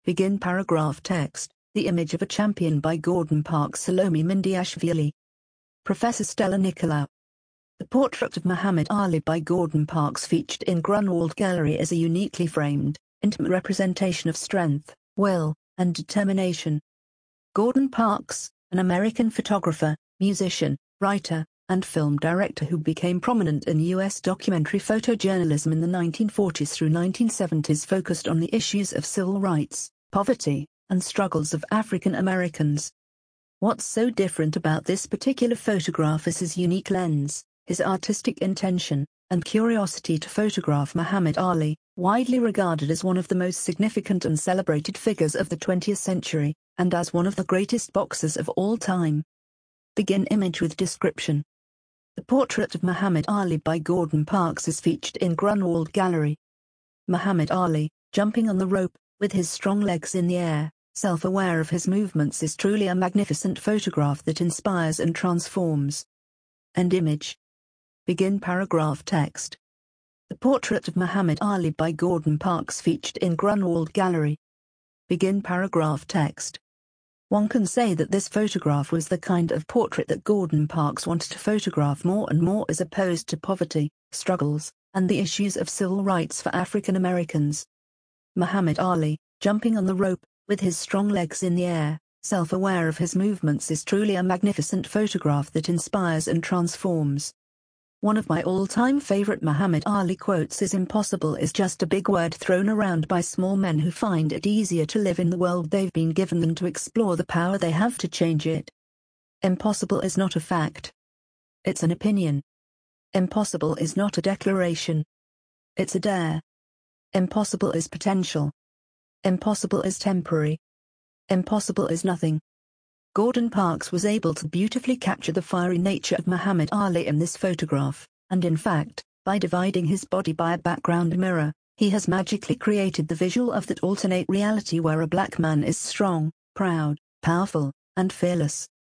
Begin paragraph text. The Image of a Champion by Gordon Parks. Salome Mindiashvili. Professor Stella Nicolau. The portrait of Muhammad Ali by Gordon Parks featured in Grunwald Gallery is a uniquely framed, intimate representation of strength, will, and determination. Gordon Parks, an American photographer, musician, writer, and film director who became prominent in U.S. documentary photojournalism in the 1940s through 1970s, focused on the issues of civil rights, poverty, and struggles of African Americans. What's so different about this particular photograph is his unique lens, his artistic intention, and curiosity to photograph Muhammad Ali, widely regarded as one of the most significant and celebrated figures of the 20th century, and as one of the greatest boxers of all time. Begin image with description. The portrait of Muhammad Ali by Gordon Parks is featured in Grunwald Gallery. Muhammad Ali, jumping on the rope, with his strong legs in the air, self-aware of his movements, is truly a magnificent photograph that inspires and transforms. End image. Begin paragraph text. The portrait of Muhammad Ali by Gordon Parks featured in Grunwald Gallery. Begin paragraph text. One can say that this photograph was the kind of portrait that Gordon Parks wanted to photograph more and more, as opposed to poverty, struggles, and the issues of civil rights for African Americans. Muhammad Ali, jumping on the rope, with his strong legs in the air, self-aware of his movements, is truly a magnificent photograph that inspires and transforms. One of my all-time favorite Muhammad Ali quotes is, "Impossible is just a big word thrown around by small men who find it easier to live in the world they've been given than to explore the power they have to change it." Impossible is not a fact. It's an opinion. Impossible is not a declaration. It's a dare. Impossible is potential. Impossible is temporary. Impossible is nothing. Gordon Parks was able to beautifully capture the fiery nature of Muhammad Ali in this photograph, and in fact, by dividing his body by a background mirror, he has magically created the visual of that alternate reality where a black man is strong, proud, powerful, and fearless,